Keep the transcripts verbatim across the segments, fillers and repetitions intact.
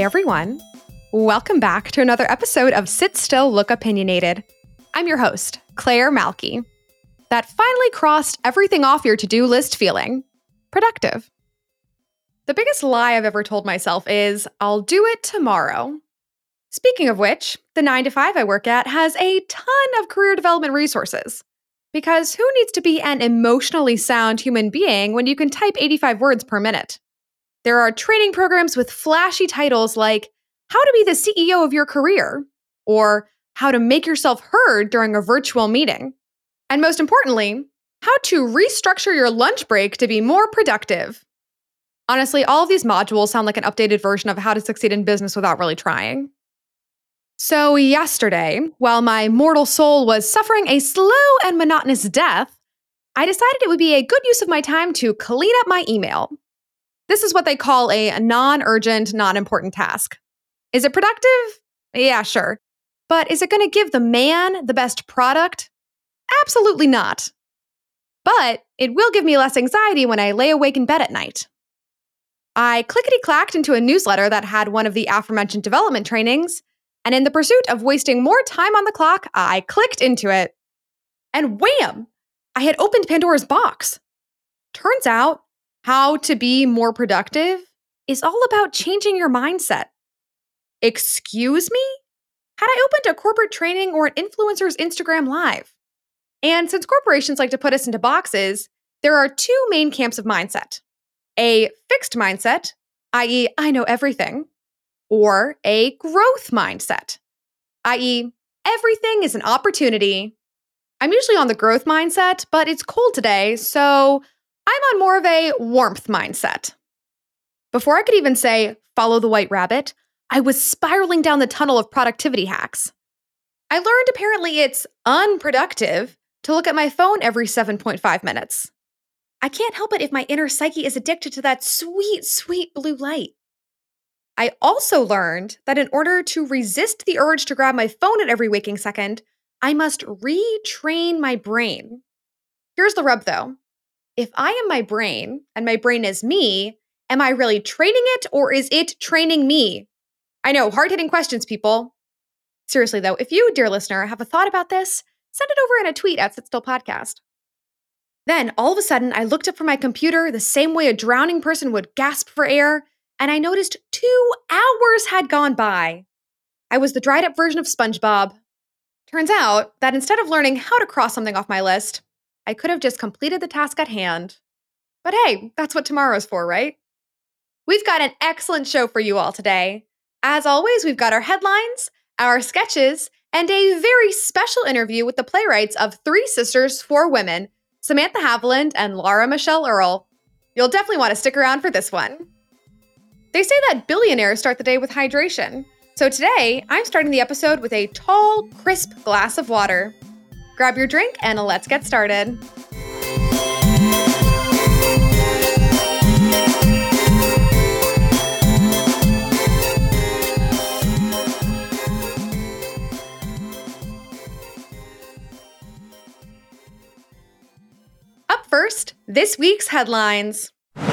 everyone. Welcome back to another episode of Sit Still, Look Opinionated. I'm your host, Claire Malky. That finally crossed everything off your to-do list feeling. Productive. The biggest lie I've ever told myself is, I'll do it tomorrow. Speaking of which, the nine to five I work at has a ton of career development resources. Because who needs to be an emotionally sound human being when you can type eighty-five words per minute? There are training programs with flashy titles like How to Be the C E O of Your Career, or How to Make Yourself Heard During a Virtual Meeting. And most importantly, How to Restructure Your Lunch Break to Be More Productive. Honestly, all of these modules sound like an updated version of How to Succeed in Business Without Really Trying. So yesterday, while my mortal soul was suffering a slow and monotonous death, I decided it would be a good use of my time to clean up my email. This is what they call a non-urgent, non-important task. Is it productive? Yeah, sure. But is it going to give the man the best product? Absolutely not. But it will give me less anxiety when I lay awake in bed at night. I clickety-clacked into a newsletter that had one of the aforementioned development trainings, and in the pursuit of wasting more time on the clock, I clicked into it. And wham! I had opened Pandora's box. Turns out, how to be more productive is all about changing your mindset. Excuse me? Had I opened a corporate training or an influencer's Instagram live? And since corporations like to put us into boxes, there are two main camps of mindset. A fixed mindset, that is, I know everything, or a growth mindset, that is, everything is an opportunity. I'm usually on the growth mindset, but it's cold today, so I'm on more of a warmth mindset. Before I could even say, follow the white rabbit, I was spiraling down the tunnel of productivity hacks. I learned apparently it's unproductive to look at my phone every seven point five minutes. I can't help it if my inner psyche is addicted to that sweet, sweet blue light. I also learned that in order to resist the urge to grab my phone at every waking second, I must retrain my brain. Here's the rub though. If I am my brain, and my brain is me, am I really training it, or is it training me? I know, hard-hitting questions, people. Seriously though, if you, dear listener, have a thought about this, send it over in a tweet at Sit Still Podcast. Then, all of a sudden, I looked up from my computer the same way a drowning person would gasp for air, and I noticed two hours had gone by. I was the dried-up version of SpongeBob. Turns out that instead of learning how to cross something off my list, I could have just completed the task at hand. But hey, that's what tomorrow's for, right? We've got an excellent show for you all today. As always, we've got our headlines, our sketches, and a very special interview with the playwrights of Three Sisters, Four Women, Samantha Haviland and Laura Michelle Earl. You'll definitely want to stick around for this one. They say that billionaires start the day with hydration. So today, I'm starting the episode with a tall, crisp glass of water. Grab your drink and let's get started. Up first, this week's headlines.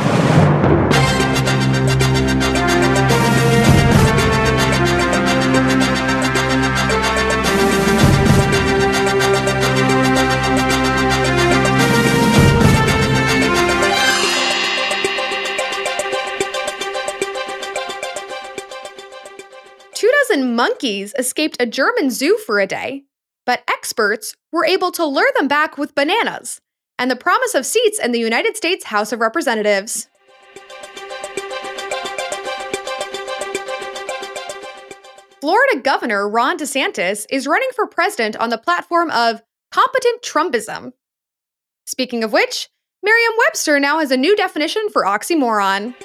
Two dozen monkeys escaped a German zoo for a day, but experts were able to lure them back with bananas and the promise of seats in the United States House of Representatives. Florida Governor Ron DeSantis is running for president on the platform of competent Trumpism. Speaking of which, Merriam-Webster now has a new definition for oxymoron.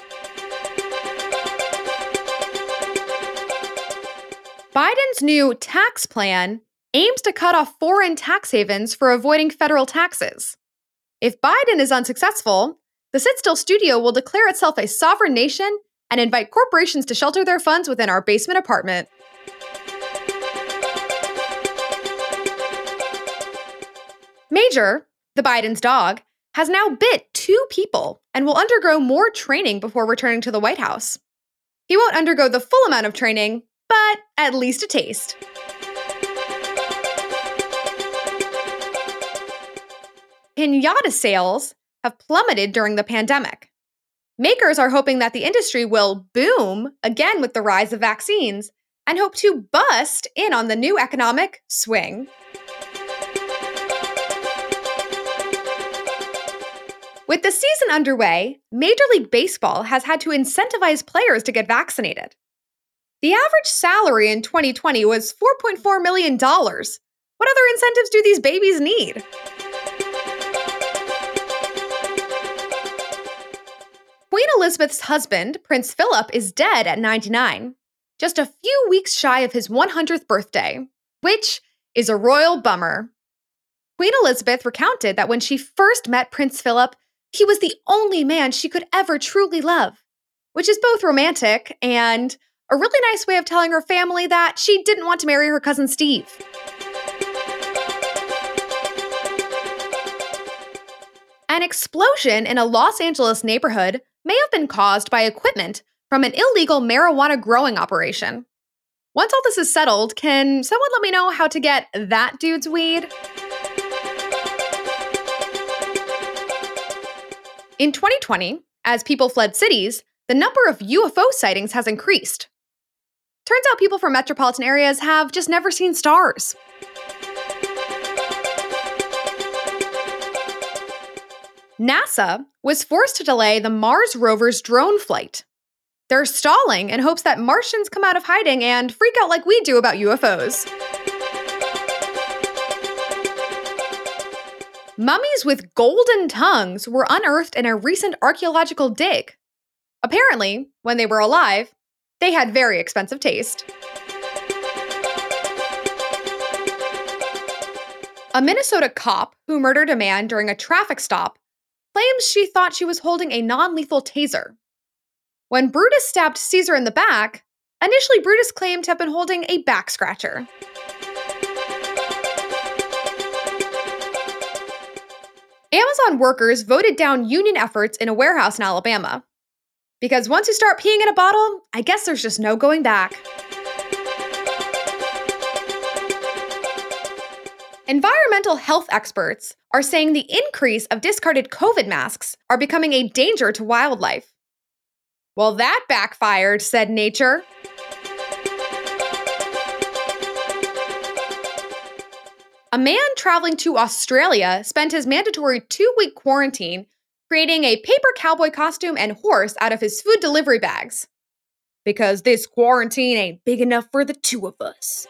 Biden's new tax plan aims to cut off foreign tax havens for avoiding federal taxes. If Biden is unsuccessful, the Sit Still Studio will declare itself a sovereign nation and invite corporations to shelter their funds within our basement apartment. Major, the Biden's dog, has now bit two people and will undergo more training before returning to the White House. He won't undergo the full amount of training, but at least a taste. Pinata sales have plummeted during the pandemic. Makers are hoping that the industry will boom again with the rise of vaccines and hope to bust in on the new economic swing. With the season underway, Major League Baseball has had to incentivize players to get vaccinated. The average salary in twenty twenty was four point four million dollars. What other incentives do these babies need? Queen Elizabeth's husband, Prince Philip, is dead at ninety-nine, just a few weeks shy of his one hundredth birthday, which is a royal bummer. Queen Elizabeth recounted that when she first met Prince Philip, he was the only man she could ever truly love, which is both romantic and a really nice way of telling her family that she didn't want to marry her cousin Steve. An explosion in a Los Angeles neighborhood may have been caused by equipment from an illegal marijuana growing operation. Once all this is settled, can someone let me know how to get that dude's weed? In twenty twenty, as people fled cities, the number of U F O sightings has increased. Turns out people from metropolitan areas have just never seen stars. NASA was forced to delay the Mars rover's drone flight. They're stalling in hopes that Martians come out of hiding and freak out like we do about U F Os. Mummies with golden tongues were unearthed in a recent archaeological dig. Apparently, when they were alive, they had very expensive taste. A Minnesota cop who murdered a man during a traffic stop claims she thought she was holding a non-lethal taser. When Brutus stabbed Caesar in the back, initially Brutus claimed to have been holding a back scratcher. Amazon workers voted down union efforts in a warehouse in Alabama. Because once you start peeing in a bottle, I guess there's just no going back. Environmental health experts are saying the increase of discarded COVID masks are becoming a danger to wildlife. Well, that backfired, said Nature. A man traveling to Australia spent his mandatory two-week quarantine creating a paper cowboy costume and horse out of his food delivery bags. Because this quarantine ain't big enough for the two of us.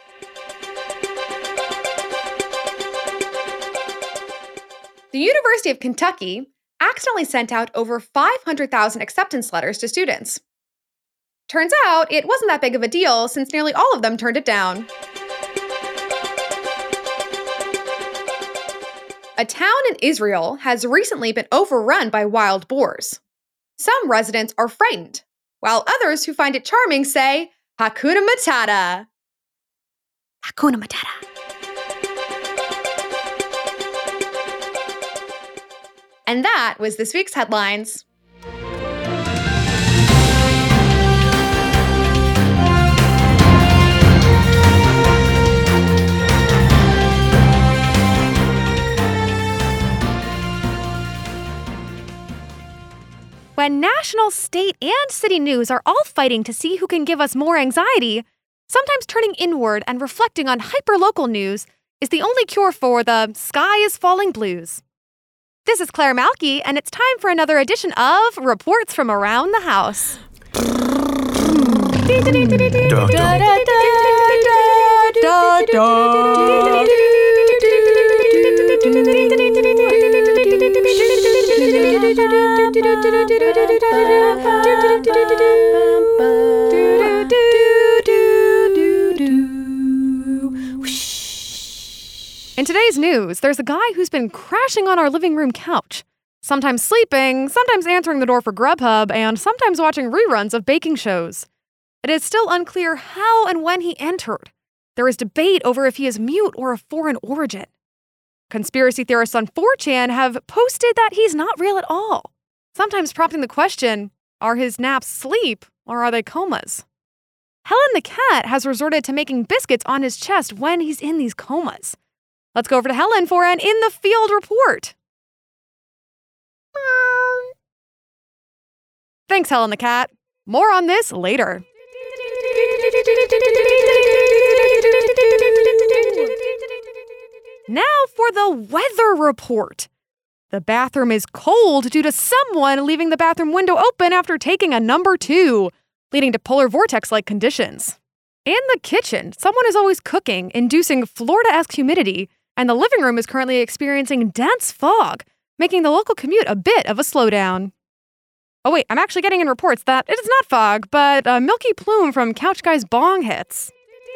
The University of Kentucky accidentally sent out over five hundred thousand acceptance letters to students. Turns out it wasn't that big of a deal since nearly all of them turned it down. A town in Israel has recently been overrun by wild boars. Some residents are frightened, while others who find it charming say, Hakuna Matata. Hakuna Matata. And that was this week's headlines. When national, state, and city news are all fighting to see who can give us more anxiety, sometimes turning inward and reflecting on hyperlocal news is the only cure for the sky is falling blues. This is Claire Malky, and it's time for another edition of Reports from Around the House. In today's news, there's a guy who's been crashing on our living room couch, sometimes sleeping, sometimes answering the door for Grubhub, and sometimes watching reruns of baking shows. It is still unclear how and when he entered. There is debate over if he is mute or of foreign origin. Conspiracy theorists on four chan have posted that he's not real at all, sometimes prompting the question, are his naps sleep Or are they comas? Helen the cat has resorted to making biscuits on his chest when he's in these comas. Let's go over to Helen for an in-the-field report. Thanks, Helen the cat. More on this later. Now for the weather report. The bathroom is cold due to someone leaving the bathroom window open after taking a number two, leading to polar vortex-like conditions. In the kitchen, someone is always cooking, inducing Florida-esque humidity, and the living room is currently experiencing dense fog, making the local commute a bit of a slowdown. Oh wait, I'm actually getting in reports that it is not fog, but a milky plume from Couch Guy's bong hits.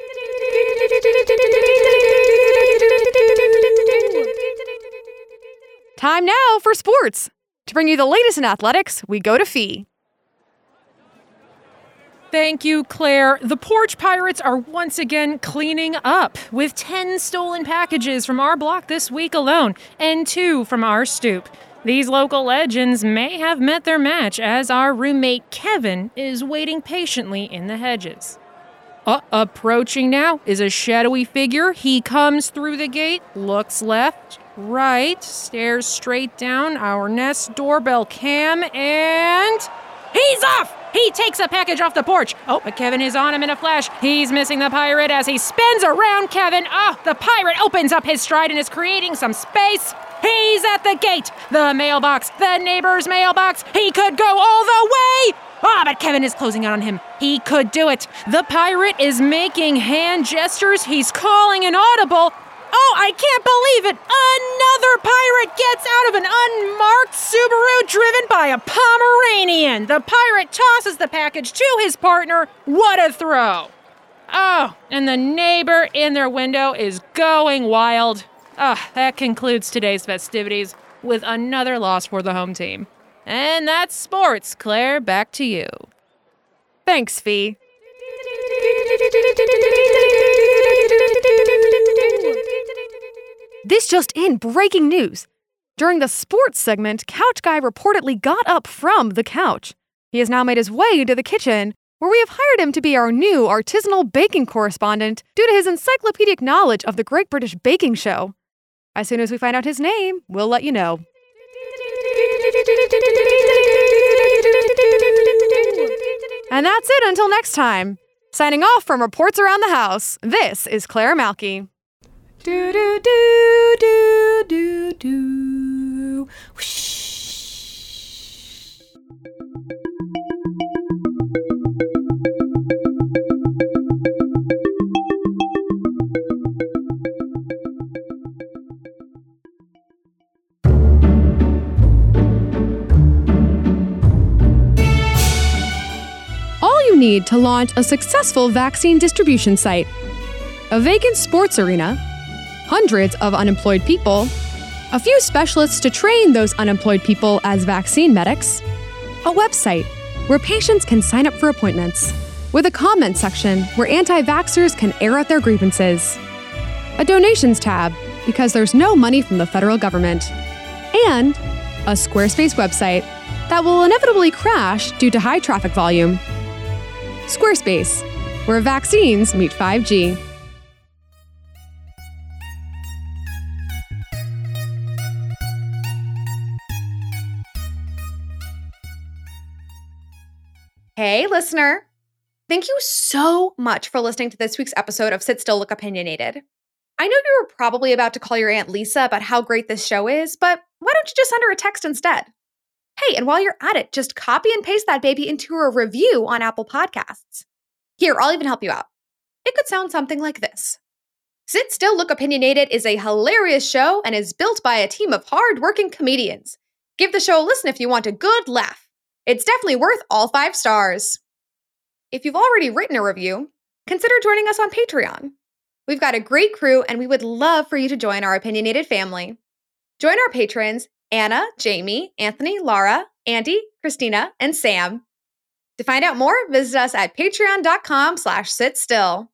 Time now for sports. To bring you the latest in athletics, we go to Fee. Thank you, Claire. The Porch Pirates are once again cleaning up, with ten stolen packages from our block this week alone, and two from our stoop. These local legends may have met their match, as our roommate Kevin is waiting patiently in the hedges. Uh, approaching now is a shadowy figure. He comes through the gate, looks left, right, stares straight down our Nest doorbell cam, and he's off! He takes a package off the porch. Oh, but Kevin is on him in a flash. He's missing the pirate as he spins around Kevin. Oh, the pirate opens up his stride and is creating some space. He's at the gate, the mailbox, the neighbor's mailbox. He could go all the way. Ah, but Kevin is closing in on him. He could do it. The pirate is making hand gestures. He's calling an audible. Oh, I can't believe it! Another pirate gets out of an unmarked Subaru driven by a Pomeranian! The pirate tosses the package to his partner. What a throw! Oh, and the neighbor in their window is going wild. Ah, that concludes today's festivities with another loss for the home team. And that's sports. Claire, back to you. Thanks, Fee. This just in, breaking news. During the sports segment, Couch Guy reportedly got up from the couch. He has now made his way into the kitchen, where we have hired him to be our new artisanal baking correspondent due to his encyclopedic knowledge of the Great British Baking Show. As soon as we find out his name, we'll let you know. And that's it until next time. Signing off from Reports Around the House, this is Claire Malky. Do do do do do do. Whoosh. All you need to launch a successful vaccine distribution site: a vacant sports arena, hundreds of unemployed people, a few specialists to train those unemployed people as vaccine medics, a website where patients can sign up for appointments, with a comment section where anti-vaxxers can air out their grievances, a donations tab because there's no money from the federal government, and a Squarespace website that will inevitably crash due to high traffic volume. Squarespace, where vaccines meet five G. Hey, listener. Thank you so much for listening to this week's episode of Sit Still, Look Opinionated. I know you were probably about to call your Aunt Lisa about how great this show is, but why don't you just send her a text instead? Hey, and while you're at it, just copy and paste that baby into a review on Apple Podcasts. Here, I'll even help you out. It could sound something like this. Sit Still, Look Opinionated is a hilarious show and is built by a team of hard-working comedians. Give the show a listen if you want a good laugh. It's definitely worth all five stars. If you've already written a review, consider joining us on Patreon. We've got a great crew, and we would love for you to join our opinionated family. Join our patrons, Anna, Jamie, Anthony, Laura, Andy, Christina, and Sam. To find out more, visit us at patreon.com slash sitstill.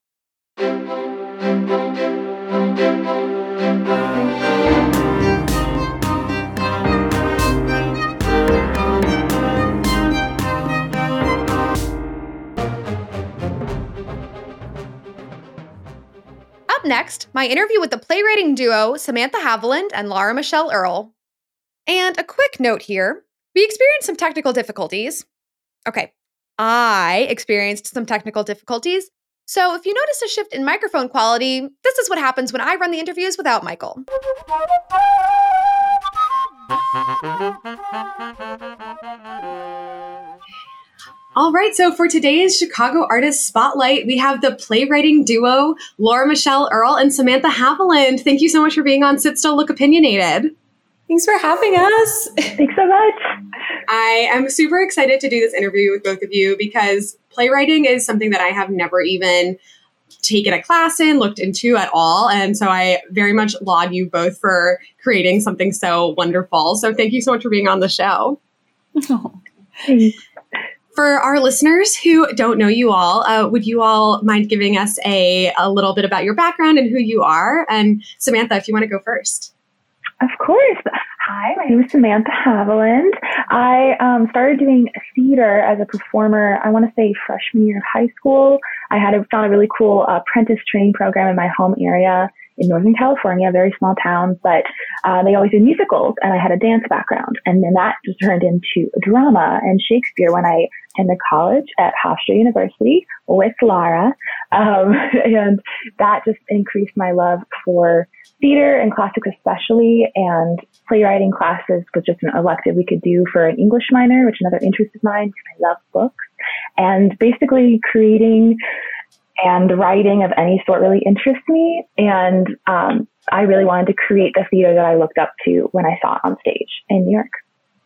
next, my interview with the playwriting duo Samantha Haviland and Laura Michelle Earle. And a quick note here, we experienced some technical difficulties. Okay, I experienced some technical difficulties. So if you notice a shift in microphone quality, this is what happens when I run the interviews without Michael. All right, so for today's Chicago Artist Spotlight, we have the playwriting duo, Laura Michelle Earle and Samantha Haviland. Thank you so much for being on Sit Still, Look Opinionated. Thanks for having us. Thanks so much. I am super excited to do this interview with both of you because playwriting is something that I have never even taken a class in, looked into at all. And so I very much laud you both for creating something so wonderful. So thank you so much for being on the show. Oh, thanks. For our listeners who don't know you all, uh, would you all mind giving us a, a little bit about your background and who you are? And Samantha, if you want to go first. Of course. Hi, my name is Samantha Haviland. I um, started doing theater as a performer, I want to say freshman year of high school. I had a, found a really cool uh, apprentice training program in my home area in Northern California, very small town, but uh, they always did musicals, and I had a dance background. And then that just turned into drama and Shakespeare when I attended college at Hofstra University with Lara. Um, and that just increased my love for theater and classics especially, and playwriting classes was just an elective we could do for an English minor, which is another interest of mine because I love books. And basically creating and writing of any sort really interests me. And um, I really wanted to create the theater that I looked up to when I saw it on stage in New York.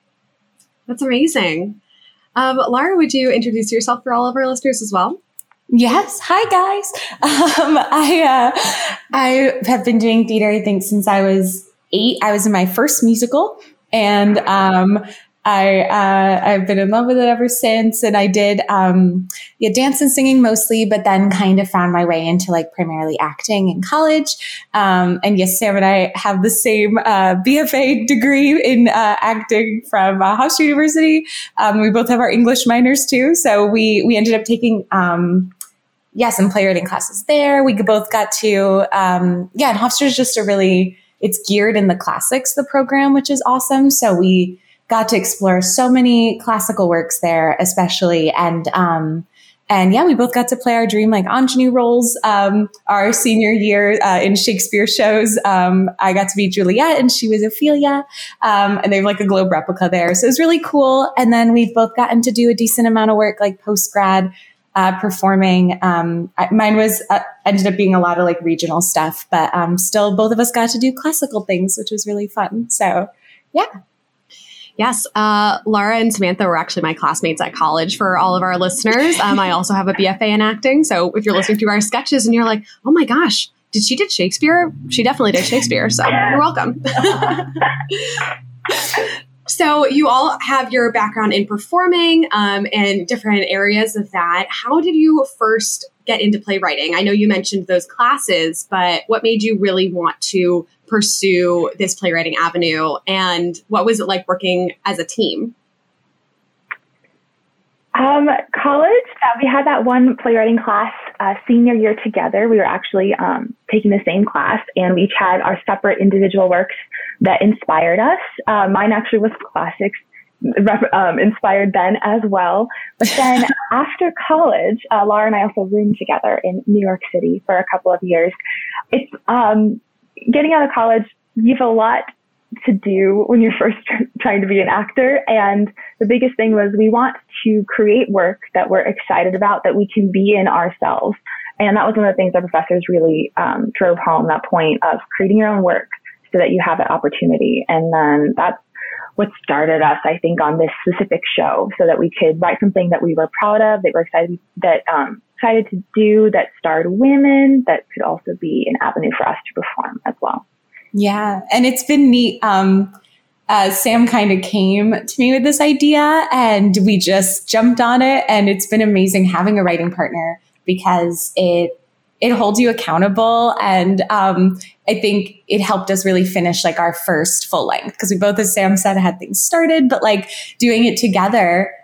That's amazing. Um, Lara, would you introduce yourself for all of our listeners as well? Yes. Hi, guys. Um, I uh, I have been doing theater, I think, since I was eight. I was in my first musical, and um, I, uh, I've been in love with it ever since. And I did um, yeah, dance and singing mostly, but then kind of found my way into like primarily acting in college. Um, and yes, Sam and I have the same uh, B F A degree in uh, acting from uh, Hofstra University. Um, we both have our English minors too. So we, we ended up taking um, yeah, some playwriting classes there. We both got to, um, yeah, and Hofstra is just a really, it's geared in the classics, the program, which is awesome. So we got to explore so many classical works there, especially. And, um, and yeah, we both got to play our dream, like ingenue roles, um, our senior year, uh, in Shakespeare shows. Um, I got to be Juliet and she was Ophelia. Um, and they have like a Globe replica there. So it was really cool. And then we've both gotten to do a decent amount of work, like post-grad, uh, performing. Um, I, mine was, uh, ended up being a lot of like regional stuff, but, um, still both of us got to do classical things, which was really fun. So yeah. Yes, uh, Lara and Samantha were actually my classmates at college for all of our listeners. Um, I also have a B F A in acting. So if you're listening to our sketches and you're like, oh my gosh, did she did Shakespeare? She definitely did Shakespeare. So you're welcome. So you all have your background in performing um, and different areas of that. How did you first get into playwriting? I know you mentioned those classes, but what made you really want to pursue this playwriting avenue? And what was it like working as a team? Um, college, uh, we had that one playwriting class uh, senior year together. We were actually um, taking the same class, and we each had our separate individual works that inspired us. Uh, mine actually was classics, um, inspired Ben as well. But then after college, uh, Laura and I also roomed together in New York City for a couple of years. It's um, getting out of college, you have a lot to do when you're first tr- trying to be an actor. And the biggest thing was we want to create work that we're excited about, that we can be in ourselves. And that was one of the things our professors really um, drove home, that point of creating your own work so that you have that opportunity. And then that's what started us, I think, on this specific show, so that we could write something that we were proud of, that we're excited, that, um, excited to do, that starred women, that could also be an avenue for us to perform as well. Yeah. And it's been neat. Um, uh, Sam kind of came to me with this idea and we just jumped on it. And it's been amazing having a writing partner because it, it holds you accountable. And um, I think it helped us really finish like our first full length, because we both, as Sam said, had things started, but like doing it together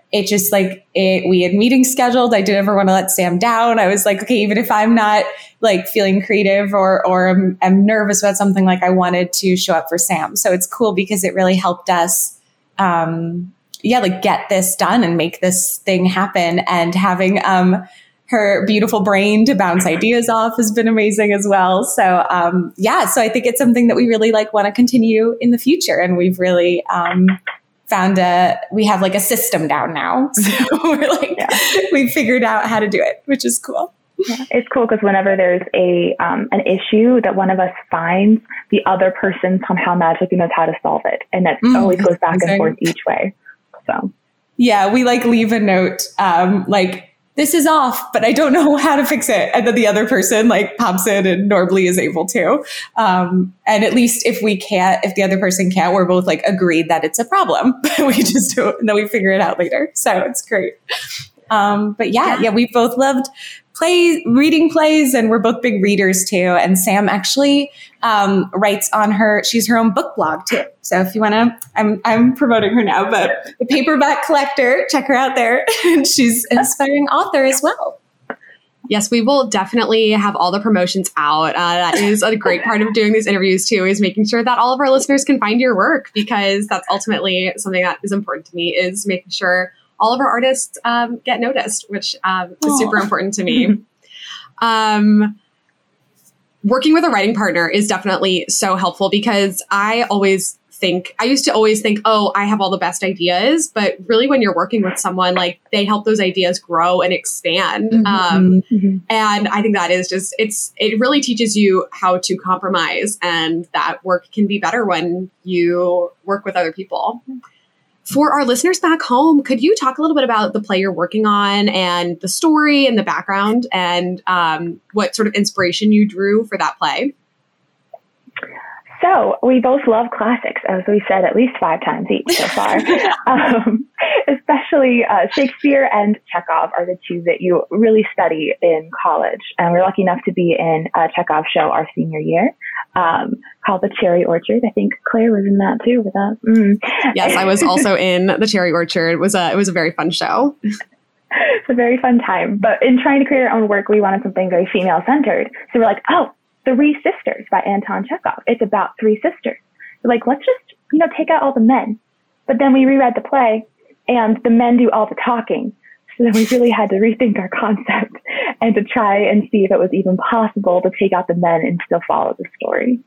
it just like it, we had meetings scheduled. I didn't ever want to let Sam down. I was like, okay, even if I'm not like feeling creative or, or I'm, I'm nervous about something, like I wanted to show up for Sam. So it's cool because it really helped us, um, yeah, like get this done and make this thing happen. And having, um, her beautiful brain to bounce ideas off has been amazing as well. So, um, yeah, so I think it's something that we really like want to continue in the future. And we've really, um, found a, we have like a system down now. So we're like, yeah. we've figured out how to do it, which is cool. Yeah, it's cool because whenever there's a, um, an issue that one of us finds, the other person somehow magically knows how to solve it. And that mm, always goes back amazing. and forth each way. So, yeah, we like leave a note, um, like, this is off, but I don't know how to fix it. And then the other person like pops in and normally is able to. Um, and at least if we can't, if the other person can't, we're both like agreed that it's a problem. we just do it and then we figure it out later. So it's great. Um, but yeah, yeah, we both loved plays, reading plays, and we're both big readers too. And Sam actually um, writes on her, she's her own book blog too. So if you want to, I'm I'm promoting her now, but the Paperback Collector, check her out there. And she's an aspiring author as well. Yes, we will definitely have all the promotions out. Uh, that is a great part of doing these interviews too, is making sure that all of our listeners can find your work, because that's ultimately something that is important to me, is making sure all of our artists um, get noticed, which um, is super important to me. um, working with a writing partner is definitely so helpful, because I always think, I used to always think, oh, I have all the best ideas. But really, when you're working with someone, like they help those ideas grow and expand. Mm-hmm. Um, mm-hmm. And I think that is just, it's, it really teaches you how to compromise, and that work can be better when you work with other people. For our listeners back home, could you talk a little bit about the play you're working on and the story and the background, and um, what sort of inspiration you drew for that play? So we both love classics, as we said at least five times each so far. um, especially uh, Shakespeare and Chekhov are the two that you really study in college. And we're lucky enough to be in a Chekhov show our senior year um, called The Cherry Orchard. I think Claire was in that too with us. Mm. Yes, I was also in The Cherry Orchard. It was a, it was a very fun show. It's a very fun time. But in trying to create our own work, we wanted something very female-centered. So we're like, oh, Three Sisters by Anton Chekhov. It's about three sisters. We're like, let's just, you know, take out all the men. But then we reread the play, and the men do all the talking. So then we really had to rethink our concept and to try and see if it was even possible to take out the men and still follow the story.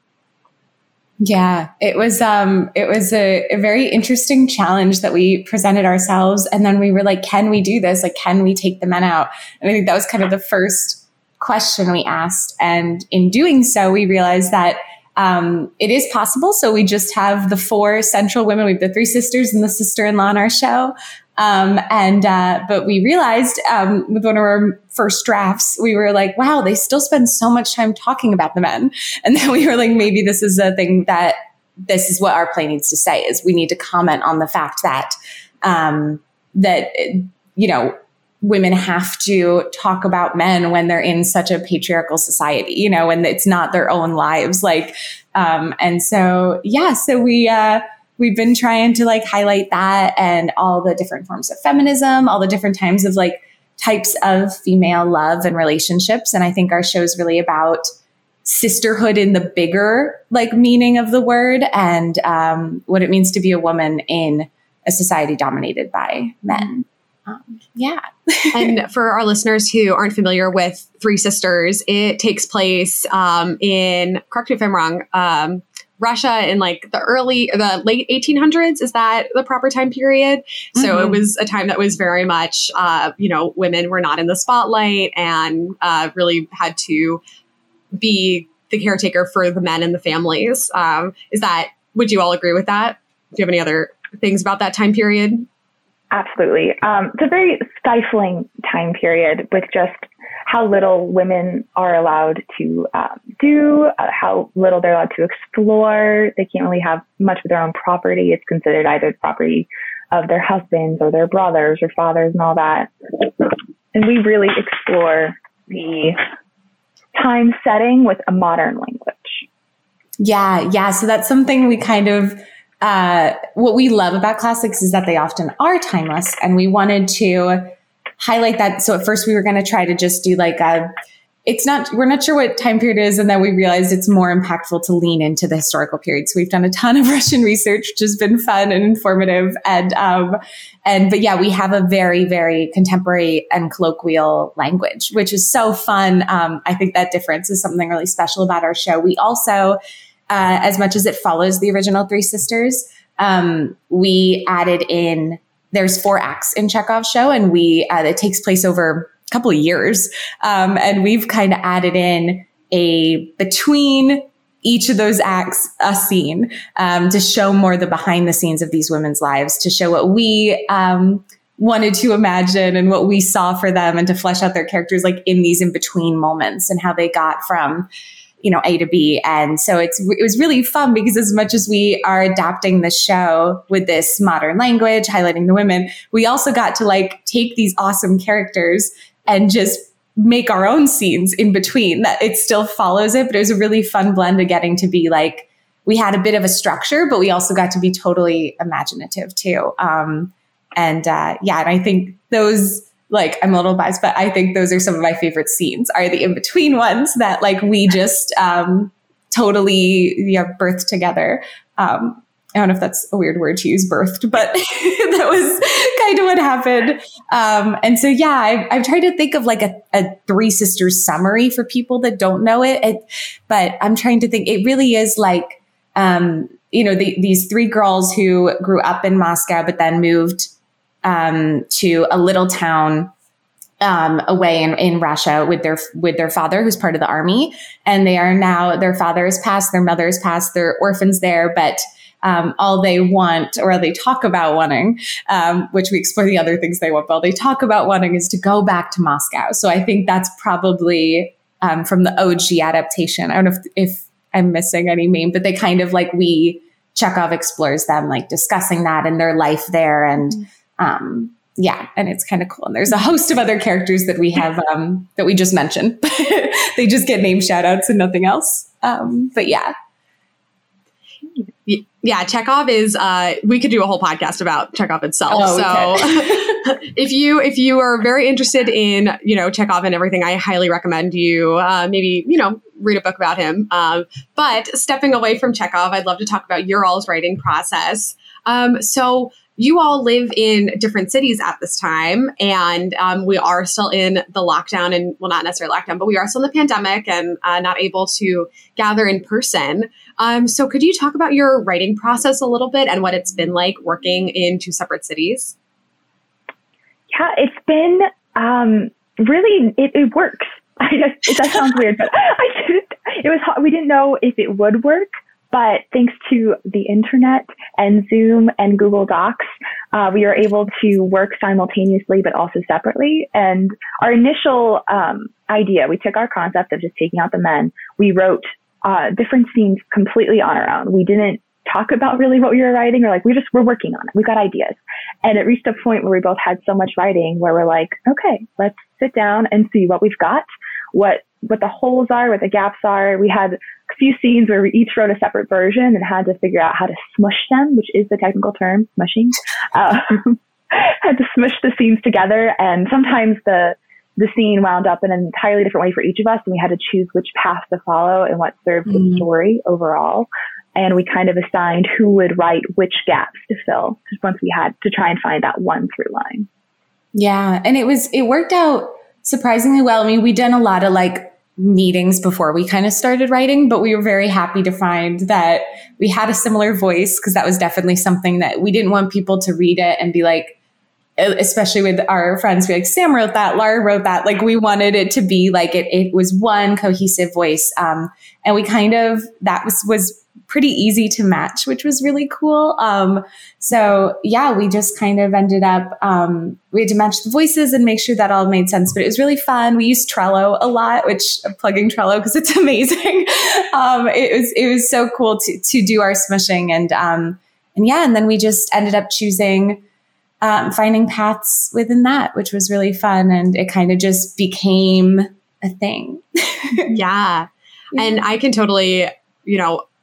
Yeah, it was um, it was a, a very interesting challenge that we presented ourselves. And then we were like, can we do this? Like, can we take the men out? And I think that was kind of the first question we asked. And in doing so, we realized that um, it is possible. So we just have the four central women. We have the three sisters and the sister-in-law in our show. Um, and, uh, but we realized um, with one of our first drafts, we were like, wow, they still spend so much time talking about the men. And then we were like, maybe this is a thing that this is what our play needs to say, is we need to comment on the fact that, um, that, you know, women have to talk about men when they're in such a patriarchal society, you know, and it's not their own lives. Like, um, and so, yeah, so we, uh, we've been trying to like highlight that, and all the different forms of feminism, all the different times of like types of female love and relationships. And I think our show is really about sisterhood in the bigger like meaning of the word, and, um, what it means to be a woman in a society dominated by men. Um, yeah. And for our listeners who aren't familiar with Three Sisters, it takes place um, in, correct me if I'm wrong, um, Russia in like the early, the late eighteen hundreds. Is that the proper time period? Mm-hmm. So it was a time that was very much, uh, you know, women were not in the spotlight, and uh, really had to be the caretaker for the men and the families. Um, is that, would you all agree with that? Do you have any other things about that time period? Absolutely. Um, it's a very stifling time period with just how little women are allowed to um, do, uh, how little they're allowed to explore. They can't really have much of their own property. It's considered either the property of their husbands or their brothers or fathers and all that. And we really explore the time setting with a modern language. Yeah, yeah. So that's something we kind of uh, what we love about classics is that they often are timeless. And we wanted to highlight that. So at first we were going to try to just do like a, it's not, we're not sure what time period it is. And then we realized it's more impactful to lean into the historical period. So we've done a ton of Russian research, which has been fun and informative. And, um, and, but yeah, we have a very, very contemporary and colloquial language, which is so fun. Um, I think that difference is something really special about our show. We also, uh, as much as it follows the original Three Sisters, um, we added in, there's four acts in Chekhov's show, and we, uh, it takes place over couple of years. Um, and we've kind of added in a between each of those acts, a scene, um, to show more the behind the scenes of these women's lives, to show what we, um, wanted to imagine and what we saw for them, and to flesh out their characters like in these in between moments and how they got from, you know, A to B. And so it's, it was really fun because as much as we are adapting the show with this modern language, highlighting the women, we also got to like take these awesome characters and just make our own scenes in between. That it still follows it, but it was a really fun blend of getting to be like, we had a bit of a structure, but we also got to be totally imaginative too. Um, and uh, yeah, and I think those, like, I'm a little biased, but I think those are some of my favorite scenes, are the in-between ones that like we just um, totally yeah, birthed together. Um, I don't know if that's a weird word to use, birthed, but that was kind of what happened. Um, and so, yeah, I've, I've tried to think of like a, a Three Sisters summary for people that don't know it. it but I'm trying to think, it really is like, um, you know, the, these three girls who grew up in Moscow, but then moved um, to a little town Um, away in, in Russia with their with their father, who's part of the army. And they are now, their father has passed, their mother has passed, they're orphans there, but Um, all they want, or they talk about wanting, um, which we explore the other things they want, but all they talk about wanting is to go back to Moscow. So I think that's probably um, from the O G adaptation. I don't know if, if I'm missing any name, but they kind of like we, Chekhov explores them, like discussing that and their life there. And um, yeah, and it's kind of cool. And there's a host of other characters that we have um, that we just mentioned. They just get name shout outs and nothing else. Um, but yeah. Yeah, Chekhov is, uh, we could do a whole podcast about Chekhov itself. Oh, so if you, if you are very interested in, you know, Chekhov and everything, I highly recommend you, uh, maybe, you know, read a book about him. Um, but stepping away from Chekhov, I'd love to talk about your all's writing process. Um, so you all live in different cities at this time, and um, we are still in the lockdown, and well, not necessarily lockdown, but we are still in the pandemic and uh, not able to gather in person. Um, so could you talk about your writing process a little bit and what it's been like working in two separate cities? Yeah, it's been um, really, it, it works. I just, that sounds weird, but I didn't, it was hard. We didn't know if it would work. But thanks to the internet and Zoom and Google Docs, uh, we were able to work simultaneously, but also separately. And our initial um, idea, we took our concept of just taking out the men. We wrote uh, different scenes completely on our own. We didn't talk about really what we were writing, or like, we just, we're working on it. We've got ideas. And it reached a point where we both had so much writing where we're like, okay, let's sit down and see what we've got, what, what the holes are, what the gaps are. We had a few scenes where we each wrote a separate version and had to figure out how to smush them, which is the technical term, smushing. Uh, had to smush the scenes together. And sometimes the, the scene wound up in an entirely different way for each of us. And we had to choose which path to follow and what served mm-hmm. the story overall. And we kind of assigned who would write which gaps to fill, just once we had to try and find that one through line. Yeah. And it was, it worked out surprisingly well. I mean, we'd done a lot of like meetings before we kind of started writing, but we were very happy to find that we had a similar voice, because that was definitely something that we didn't want people to read it and be like, especially with our friends, be like, Sam wrote that, Lara wrote that. Like, we wanted it to be like, it, it was one cohesive voice. Um, and we kind of, that was, was pretty easy to match, which was really cool. Um, so yeah, we just kind of ended up, um, we had to match the voices and make sure that all made sense, but it was really fun. We used Trello a lot, which I'm plugging Trello because it's amazing. um, it was, it was so cool to, to do our smushing, and, um, and yeah, and then we just ended up choosing, um, finding paths within that, which was really fun. And it kind of just became a thing. Yeah. And I can totally, you know,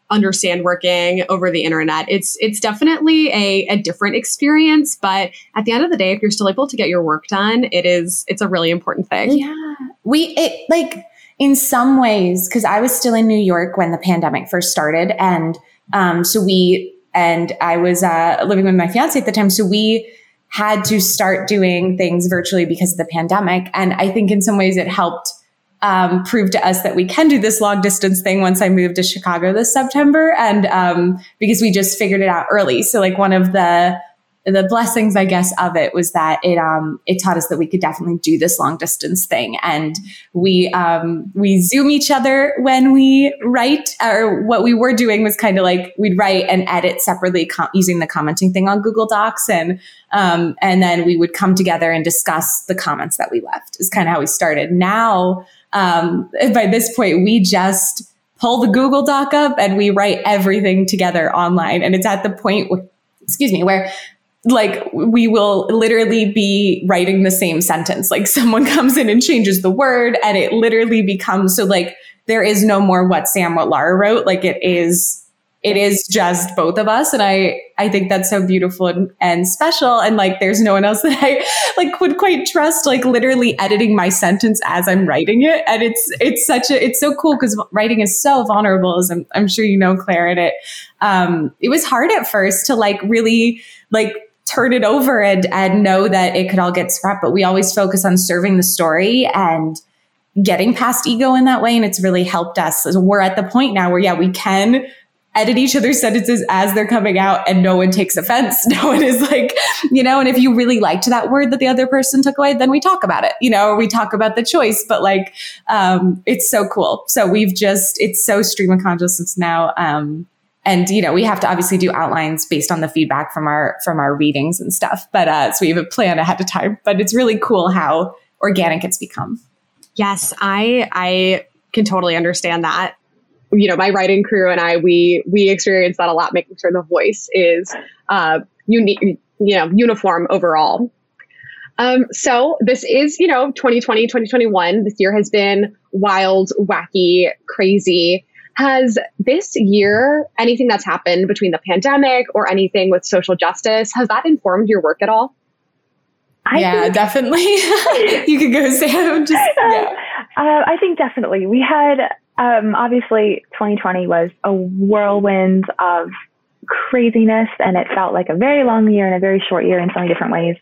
understand working over the internet. It's it's definitely a, a different experience, but at the end of the day, if you're still able to get your work done, it is it's a really important thing. Yeah. We it like in some ways, because I was still in New York when the pandemic first started. And um, so we and I was uh, living with my fiance at the time. So we had to start doing things virtually because of the pandemic. And I think in some ways it helped Um, prove to us that we can do this long distance thing once I moved to Chicago this September. And um, because we just figured it out early. So like one of the the blessings, I guess, of it was that it um, it taught us that we could definitely do this long distance thing. And we um, we Zoom each other when we write, or what we were doing was kind of like we'd write and edit separately com- using the commenting thing on Google Docs. And um, and then we would come together and discuss the comments that we left is kind of how we started. Now, Um, by this point, we just pull the Google Doc up and we write everything together online. And it's at the point, where, excuse me, where like we will literally be writing the same sentence. Like someone comes in and changes the word and it literally becomes, so like there is no more what Sam, what Lara wrote. Like it is, it is just both of us. And I, I think that's so beautiful and, and special. And like, there's no one else that I like would quite trust, like literally editing my sentence as I'm writing it. And it's, it's such a, it's so cool because writing is so vulnerable, as I'm, I'm sure you know, Claire, and it, um, it was hard at first to like really like turn it over and, and know that it could all get scrapped. But we always focus on serving the story and getting past ego in that way. And it's really helped us. So we're at the point now where, yeah, we can edit each other's sentences as they're coming out and no one takes offense. No one is like, you know, and if you really liked that word that the other person took away, then we talk about it, you know, or we talk about the choice, but like, um, it's so cool. So we've just, it's so stream of consciousness now. Um, and, you know, we have to obviously do outlines based on the feedback from our, from our readings and stuff, but, uh, so we have a plan ahead of time, but it's really cool how organic it's become. Yes, I, I can totally understand that. You know, my writing crew and I, we we experience that a lot, making sure the voice is uh, unique, you know, uniform overall. Um, so this is, you know, twenty twenty, twenty twenty-one. This year has been wild, wacky, crazy. Has this year, anything that's happened between the pandemic or anything with social justice, has that informed your work at all? I yeah, think, definitely. You could go, Sam. Just, yeah. uh, I think definitely. We had... Um, obviously, twenty twenty was a whirlwind of craziness, and it felt like a very long year and a very short year in so many different ways.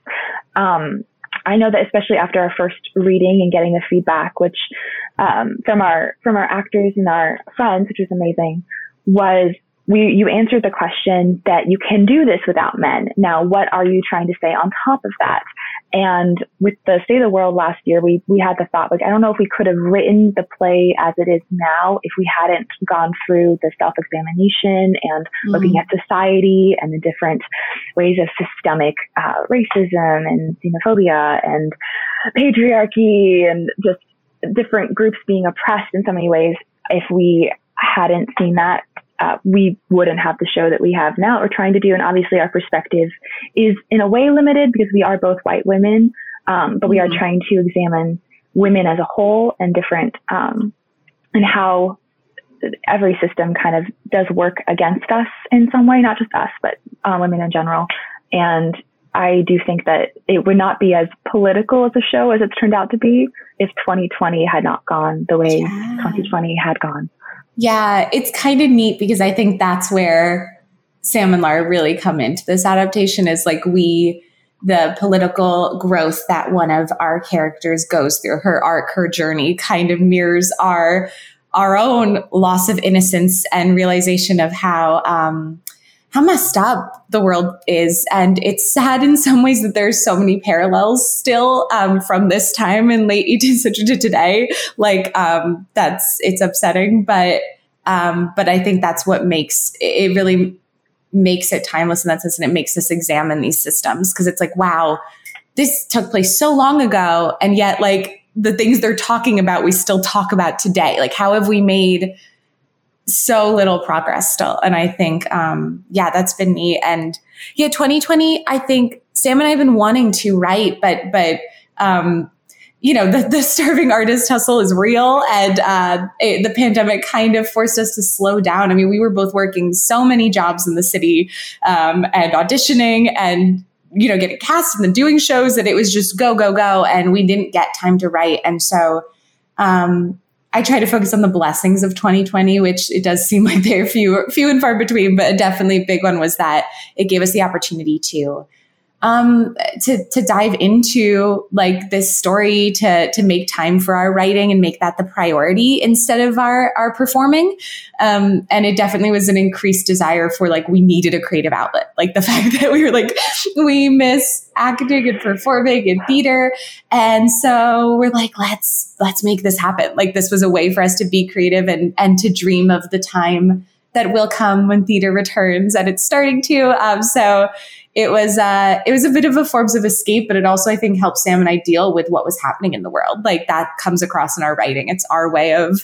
Um, I know that especially after our first reading and getting the feedback, which um, from our from our actors and our friends, which was amazing, was we you answered the question that you can do this without men. Now, what are you trying to say on top of that? And with the State of the World last year, we, we had the thought, like, I don't know if we could have written the play as it is now if we hadn't gone through the self-examination and mm-hmm. looking at society and the different ways of systemic uh, racism and xenophobia and patriarchy and just different groups being oppressed in so many ways. If we hadn't seen that, Uh, we wouldn't have the show that we have now we're trying to do. And obviously our perspective is in a way limited because we are both white women, um, but we mm-hmm. are trying to examine women as a whole and different, um, and how every system kind of does work against us in some way, not just us, but uh, women in general. And I do think that it would not be as political as a show as it's turned out to be if twenty twenty had not gone the way yeah. twenty twenty had gone. Yeah, it's kind of neat because I think that's where Sam and Lara really come into this adaptation is like we, the political growth that one of our characters goes through, her arc, her journey kind of mirrors our, our own loss of innocence and realization of how, um, how messed up the world is. And it's sad in some ways that there's so many parallels still um, from this time in late eighteenth century to today. Like um, that's, it's upsetting, but, um, but I think that's what makes, it really makes it timeless in that sense. And it makes us examine these systems because it's like, wow, this took place so long ago. And yet like the things they're talking about, we still talk about today. Like how have we made so little progress still. And I think, um, yeah, that's been neat. And yeah, twenty twenty, I think Sam and I have been wanting to write, but, but, um, you know, the, the starving artist hustle is real. And uh, it, the pandemic kind of forced us to slow down. I mean, we were both working so many jobs in the city um, and auditioning and, you know, getting cast and doing shows that it was just go, go, go. And we didn't get time to write. And so um, I try to focus on the blessings of twenty twenty, which it does seem like they're few, few and far between, but definitely a big one was that it gave us the opportunity to Um, to, to dive into like this story, to, to make time for our writing and make that the priority instead of our, our performing. Um, and it definitely was an increased desire for like, we needed a creative outlet. Like the fact that we were like, we miss acting and performing and theater. And so we're like, let's, let's make this happen. Like this was a way for us to be creative and, and to dream of the time that will come when theater returns, and it's starting to. Um, so It was uh, it was a bit of a forms of escape, but it also, I think, helped Sam and I deal with what was happening in the world. Like that comes across in our writing. It's our way of,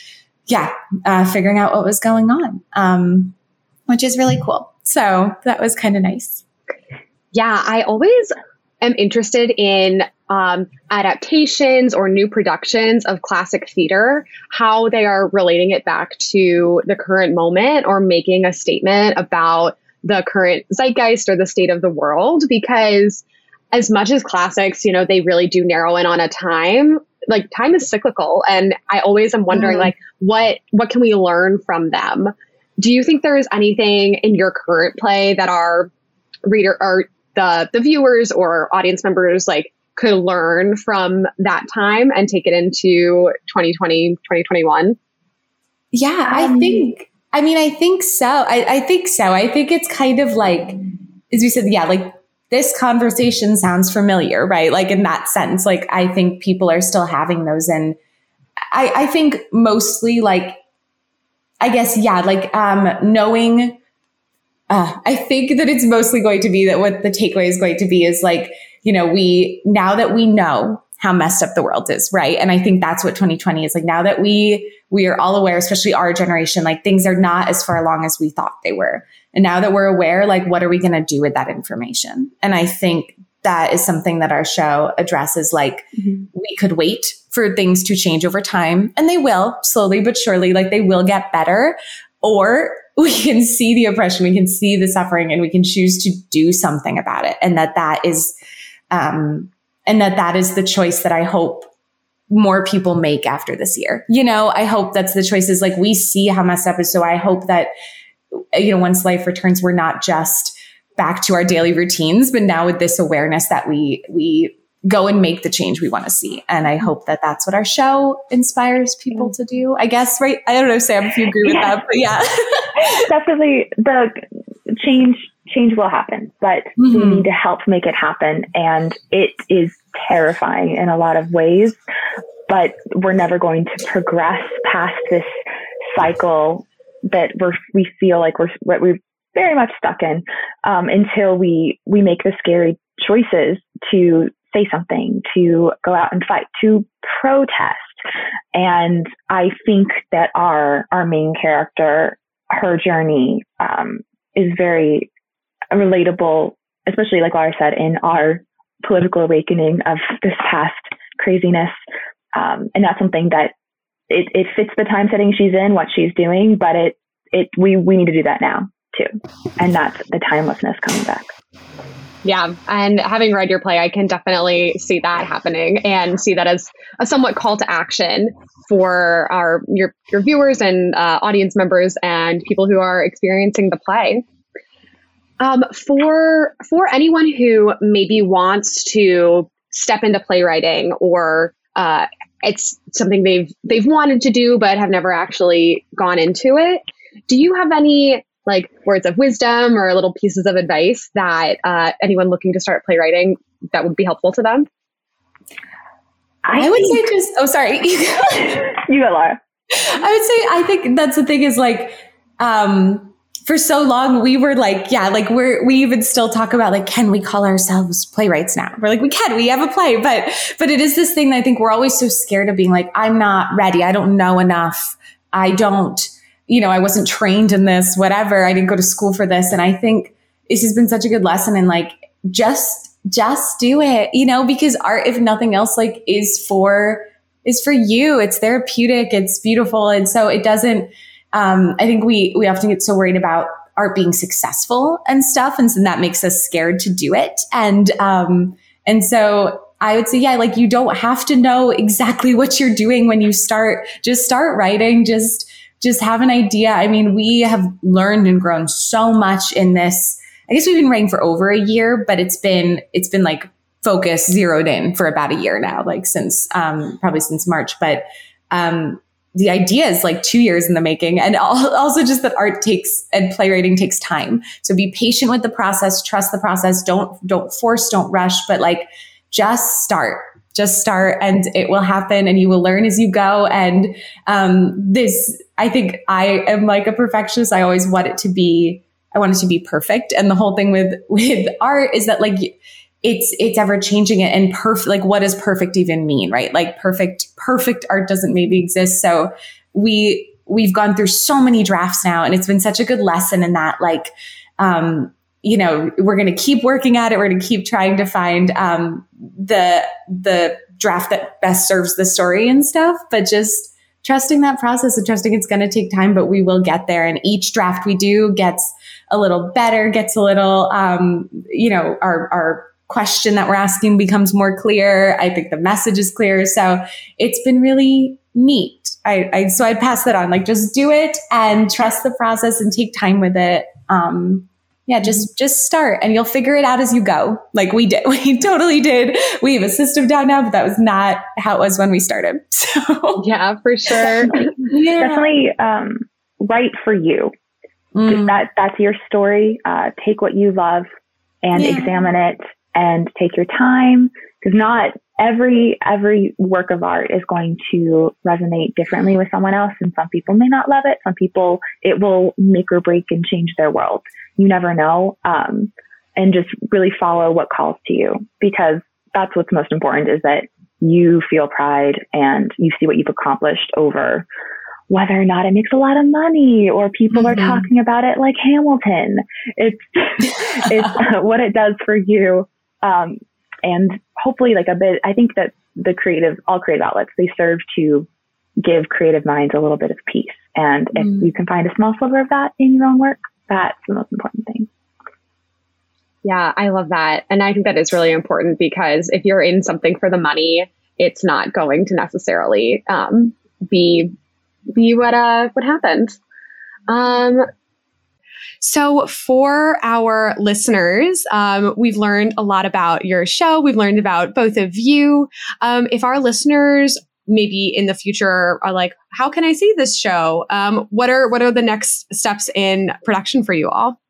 yeah, uh, figuring out what was going on, um, which is really cool. So that was kind of nice. Yeah, I always am interested in um, adaptations or new productions of classic theater, how they are relating it back to the current moment or making a statement about the current zeitgeist or the state of the world, because as much as classics, you know, they really do narrow in on a time, like time is cyclical. And I always am wondering, mm-hmm. like, what, what can we learn from them? Do you think there's anything in your current play that our reader or the, the viewers or audience members like could learn from that time and take it into twenty twenty, twenty twenty-one? Yeah, I um, think, I mean, I think so. I, I think so. I think it's kind of like, as we said, yeah, like this conversation sounds familiar, right? Like in that sense, like I think people are still having those. And I, I think mostly like, I guess, yeah, like um, knowing, uh, I think that it's mostly going to be that what the takeaway is going to be is like, you know, we, now that we know how messed up the world is, right? And I think that's what twenty twenty is like. Now that we we are all aware, especially our generation, like things are not as far along as we thought they were. And now that we're aware, like what are we going to do with that information? And I think that is something that our show addresses. Like mm-hmm. we could wait for things to change over time, and they will slowly but surely, like they will get better. Or we can see the oppression, we can see the suffering, and we can choose to do something about it. And that that is, um, and that that is the choice that I hope more people make after this year. You know, I hope that's the choices. Like we see how messed up is. So I hope that, you know, once life returns, we're not just back to our daily routines, but now with this awareness that we, we go and make the change we want to see. And I hope that that's what our show inspires people to do, I guess, right? I don't know, Sam, if you agree with yeah. that, but yeah. Definitely the change, change will happen, but mm-hmm. we need to help make it happen. And it is terrifying in a lot of ways, but we're never going to progress past this cycle that we're, we feel like we're, we're very much stuck in, um, until we, we make the scary choices to say something, to go out and fight, to protest. And I think that our, our main character, her journey, um, is very relatable, especially like Laura said, in our political awakening of this past craziness. Um, and that's something that it, it fits the time setting she's in, what she's doing, but it, it, we, we need to do that now too. And that's the timelessness coming back. Yeah. And having read your play, I can definitely see that happening and see that as a somewhat call to action for our, your, your viewers and uh, audience members and people who are experiencing the play. Um, for, for anyone who maybe wants to step into playwriting or, uh, it's something they've, they've wanted to do, but have never actually gone into it. Do you have any like words of wisdom or little pieces of advice that, uh, anyone looking to start playwriting that would be helpful to them? I, I would say just, oh, sorry. You go, Laura. I would say, I think that's the thing is like, um, for so long, we were like, yeah, like we're, we even still talk about like, can we call ourselves playwrights now? We're like, we can, we have a play, but, but it is this thing that I think we're always so scared of being like, I'm not ready. I don't know enough. I don't, you know, I wasn't trained in this, whatever. I didn't go to school for this. And I think this has been such a good lesson in like, just just do it, you know, because art, if nothing else, like is for, is for you. It's therapeutic. It's beautiful. And so it doesn't, um, I think we, we often get so worried about art being successful and stuff. And so that makes us scared to do it. And, um, and so I would say, yeah, like you don't have to know exactly what you're doing when you start, just start writing, just, just have an idea. I mean, we have learned and grown so much in this. I guess we've been writing for over a year, but it's been, it's been like focused, zeroed in for about a year now, like since, um, probably since March. But, um, the idea is like two years in the making. And also just that art takes and playwriting takes time. So be patient with the process, trust the process. Don't, don't force, don't rush, but like just start, just start and it will happen and you will learn as you go. And, um, this, I think I am like a perfectionist. I always want it to be, I want it to be perfect. And the whole thing with, with art is that like, it's, it's ever changing it and perfect. Like, what does perfect even mean? Right? Like perfect, perfect art doesn't maybe exist. So we, we've gone through so many drafts now and it's been such a good lesson in that, like, um, you know, we're going to keep working at it. We're going to keep trying to find, um, the, the draft that best serves the story and stuff, but just trusting that process and trusting it's going to take time, but we will get there. And each draft we do gets a little better, gets a little, um, you know, our, our, question that we're asking becomes more clear. I think the message is clear. So it's been really neat. I, I so I'd pass that on, like just do it and trust the process and take time with it. Um, yeah, just, just start and you'll figure it out as you go. Like we did, we totally did. We have a system down now, but that was not how it was when we started. So yeah, for sure. Yeah. Definitely, um, write for you. Mm. That, that's your story. Uh, take what you love and yeah. examine it. And take your time, because not every every work of art is going to resonate differently with someone else. And some people may not love it. Some people, it will make or break and change their world. You never know. Um, and just really follow what calls to you, because that's what's most important, is that you feel pride and you see what you've accomplished over whether or not it makes a lot of money or people mm-hmm. are talking about it like Hamilton. It's, it's uh, what it does for you. Um, and hopefully like a bit, I think that the creative, all creative outlets, they serve to give creative minds a little bit of peace. And if mm. you can find a small sliver of that in your own work, that's the most important thing. Yeah, I love that. And I think that is really important, because if you're in something for the money, it's not going to necessarily um, be be what uh what happened. Um, So for our listeners, um, we've learned a lot about your show. We've learned about both of you. Um, if our listeners maybe in the future are like, how can I see this show? Um, what are what are the next steps in production for you all?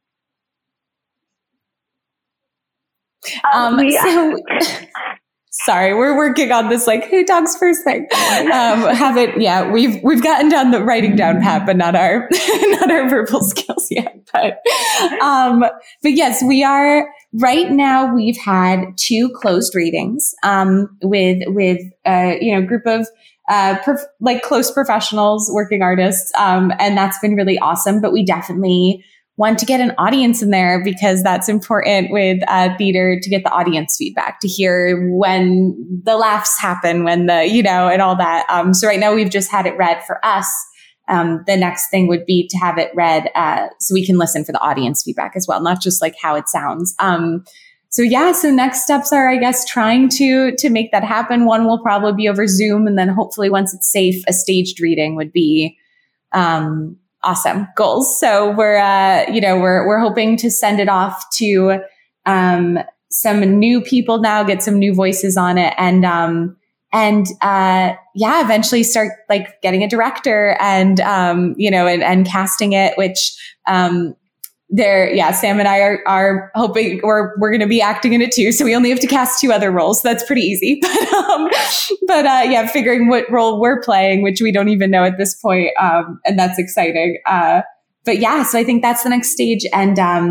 Um, um so sorry, we're working on this, like, who talks first thing. Um, haven't, yeah, we've, we've gotten down the writing down pat, but not our, not our verbal skills yet. But, um, but yes, we are right now. We've had two closed readings, um, with, with, uh, you know, group of, uh, prof- like close professionals, working artists. Um, and that's been really awesome, but we definitely want to get an audience in there, because that's important with uh, theater, to get the audience feedback, to hear when the laughs happen, when the, you know, and all that. Um, so right now we've just had it read for us. Um, the next thing would be to have it read uh, so we can listen for the audience feedback as well, not just like how it sounds. Um, so yeah, so next steps are, I guess, trying to to make that happen. One will probably be over Zoom, and then hopefully once it's safe, a staged reading would be um awesome goals. So we're, uh, you know, we're, we're hoping to send it off to, um, some new people now, get some new voices on it. And, um, and, uh, yeah, eventually start like getting a director and, um, you know, and, and casting it, which, um, there, yeah, Sam and I are, are hoping we're, we're going to be acting in it too. So we only have to cast two other roles. So that's pretty easy. But, um, but, uh, yeah, figuring what role we're playing, which we don't even know at this point. Um, and that's exciting. Uh, but yeah, so I think that's the next stage. And, um,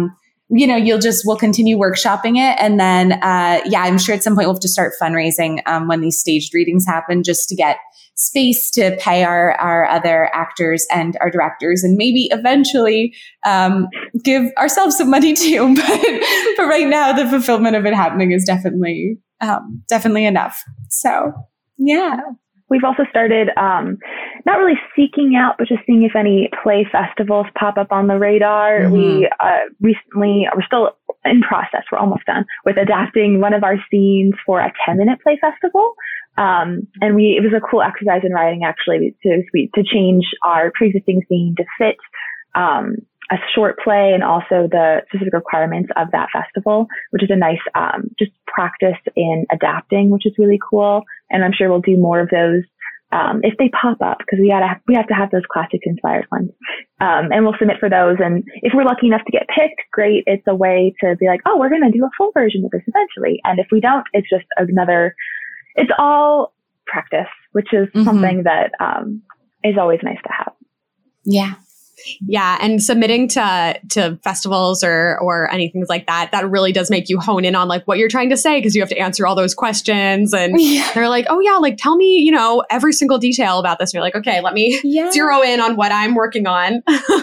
you know, you'll just, we'll continue workshopping it. And then, uh, yeah, I'm sure at some point we'll have to start fundraising, um, when these staged readings happen, just to get space to pay our, our other actors and our directors, and maybe eventually, um, give ourselves some money too. But, but right now the fulfillment of it happening is definitely, um, definitely enough. So, yeah. We've also started, um, not really seeking out, but just seeing if any play festivals pop up on the radar. Mm-hmm. We uh, recently, we're still in process, we're almost done with adapting one of our scenes for a ten minute play festival. Um, and we, it was a cool exercise in writing, actually, to, to change our pre-existing scene to fit, um, a short play and also the specific requirements of that festival, which is a nice, um, just practice in adapting, which is really cool. And I'm sure we'll do more of those, um, if they pop up, because we gotta, we have to have those classic inspired ones. Um, and we'll submit for those. And if we're lucky enough to get picked, great. It's a way to be like, oh, we're going to do a full version of this eventually. And if we don't, it's just another, it's all practice, which is mm-hmm. something that, um, is always nice to have. Yeah. Yeah, and submitting to to festivals or or anything like that, that really does make you hone in on like what you're trying to say, because you have to answer all those questions, and yeah. they're like, oh yeah, like tell me, you know, every single detail about this. And you're like, okay, let me yeah. zero in on what I'm working on.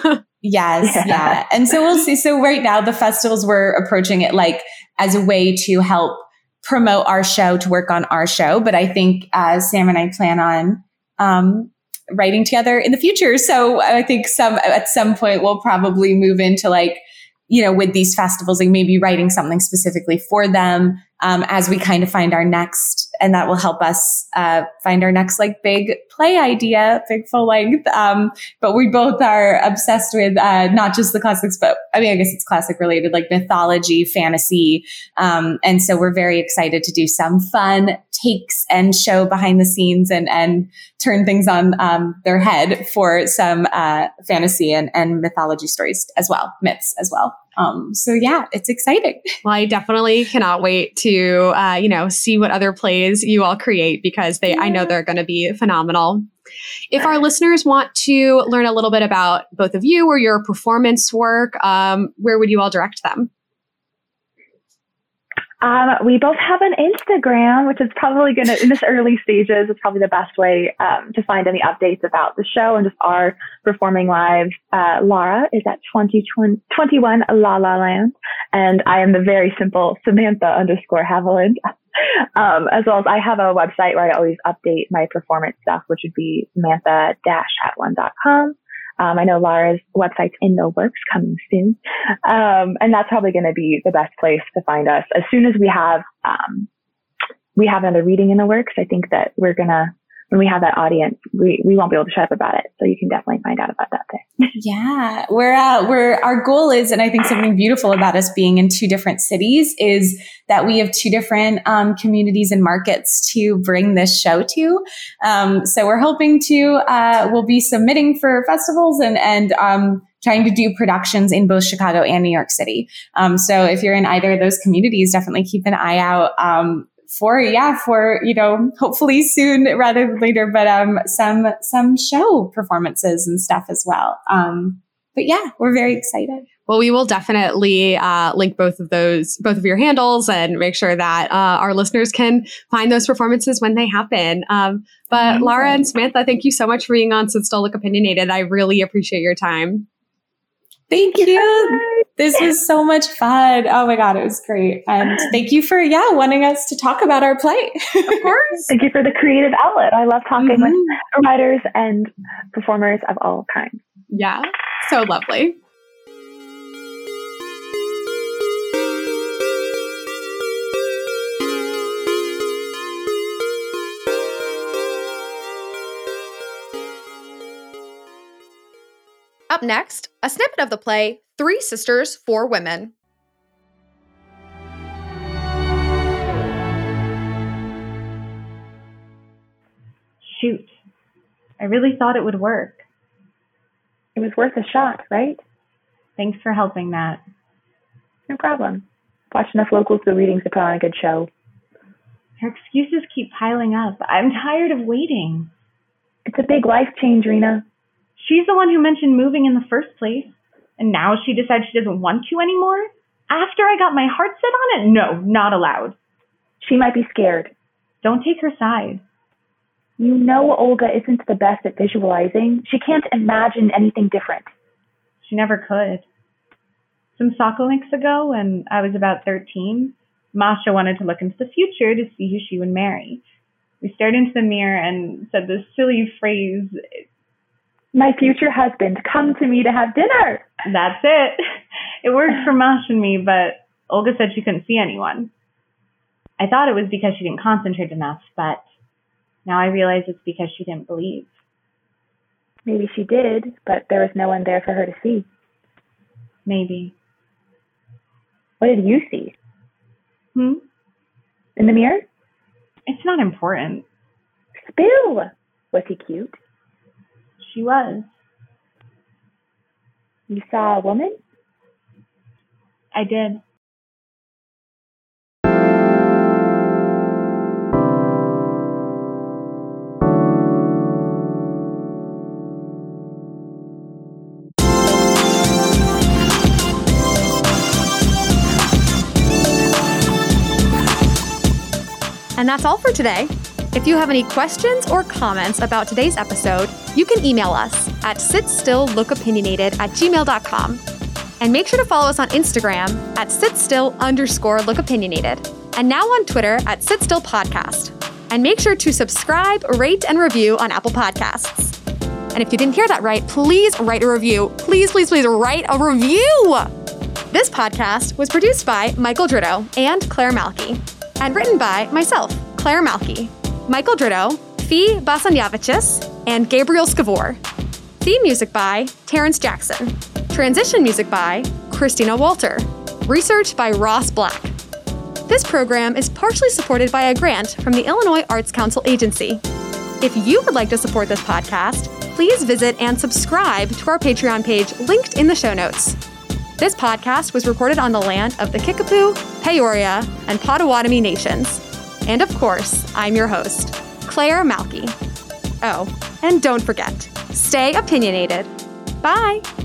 Yes, yeah. yeah. And so we'll see. So right now the festivals, we're approaching it like as a way to help promote our show, to work on our show. But I think uh, Sam and I plan on um writing together in the future. So I think some, at some point we'll probably move into like, you know, with these festivals, like maybe writing something specifically for them, um, as we kind of find our next, and that will help us, uh, find our next like big play idea, big full length. Um, but we both are obsessed with, uh, not just the classics, but I mean, I guess it's classic related, like mythology, fantasy. Um, and so we're very excited to do some fun takes and show behind the scenes and, and turn things on, um, their head for some, uh, fantasy and, and mythology stories as well, myths as well. Um, so yeah, it's exciting. Well, I definitely cannot wait to, uh, you know, see what other plays you all create, because they, yeah. I know they're going to be phenomenal. If our listeners want to learn a little bit about both of you or your performance work, um, where would you all direct them? Um, we both have an Instagram, which is probably going to, in this early stages, it's probably the best way um, to find any updates about the show and just our performing live. Uh, Lara is at twenty, twenty, twenty-one La La Land, and I am the very simple Samantha underscore Haviland. um, as well as I have a website where I always update my performance stuff, which would be samantha dash haviland dot com. Um, I know Lara's website's in the works, coming soon. Um, and that's probably going to be the best place to find us. As soon as we have, um, we have another reading in the works, I think that we're going to, when we have that audience, we, we won't be able to shut up about it. So you can definitely find out about that thing. Yeah, we're, uh, we're, our goal is, and I think something beautiful about us being in two different cities is that we have two different, um, communities and markets to bring this show to. Um, so we're hoping to, uh, we'll be submitting for festivals and, and, um, trying to do productions in both Chicago and New York City. Um, so if you're in either of those communities, definitely keep an eye out, um, for, yeah, for, you know, hopefully soon rather than later, but, um, some, some show performances and stuff as well. Um, but yeah, we're very excited. Well, we will definitely, uh, link both of those, both of your handles and make sure that, uh, our listeners can find those performances when they happen. Um, but mm-hmm. Lara and Samantha, thank you so much for being on Sit Still Look Opinionated. I really appreciate your time. Thank you. This was so much fun. Oh my God, it was great. And thank you for, yeah, wanting us to talk about our play. Of course. Thank you for the creative outlet. I love talking mm-hmm. with writers and performers of all kinds. Yeah, so lovely. Up next, a snippet of the play, Three Sisters, Four Women. Shoot. I really thought it would work. It was worth a shot, right? Thanks for helping, Matt. No problem. Watch enough locals do readings to put on a good show. Her excuses keep piling up. I'm tired of waiting. It's a big life change, Rena. She's the one who mentioned moving in the first place, and now she decides she doesn't want to anymore? After I got my heart set on it? No, not allowed. She might be scared. Don't take her side. You know Olga isn't the best at visualizing. She can't imagine anything different. She never could. Some Sokolniks ago, when I was about thirteen, Masha wanted to look into the future to see who she would marry. We stared into the mirror and said this silly phrase, "My future husband, come to me to have dinner." That's it. It worked for Masha and me, but Olga said she couldn't see anyone. I thought it was because she didn't concentrate enough, but now I realize it's because she didn't believe. Maybe she did, but there was no one there for her to see. Maybe. What did you see? Hmm? In the mirror? It's not important. Spill! Was he cute? She was. You saw a woman? I did. And that's all for today. If you have any questions or comments about today's episode, you can email us at sitstilllookopinionated at gmail dot com. And make sure to follow us on Instagram at sitstill underscore lookopinionated. And now on Twitter at sitstillpodcast. And make sure to subscribe, rate, and review on Apple Podcasts. And if you didn't hear that right, please write a review. Please, please, please write a review. This podcast was produced by Michael Dritto and Claire Malky, and written by myself, Claire Malky, Michael Dritto, Fee Basanyavichis, and Gabriel Skavor. Theme music by Terrence Jackson. Transition music by Christina Walter. Research by Ross Black. This program is partially supported by a grant from the Illinois Arts Council Agency. If you would like to support this podcast, please visit and subscribe to our Patreon page linked in the show notes. This podcast was recorded on the land of the Kickapoo, Peoria, and Potawatomi nations. And of course, I'm your host, Claire Malky. Oh, and don't forget, stay opinionated. Bye!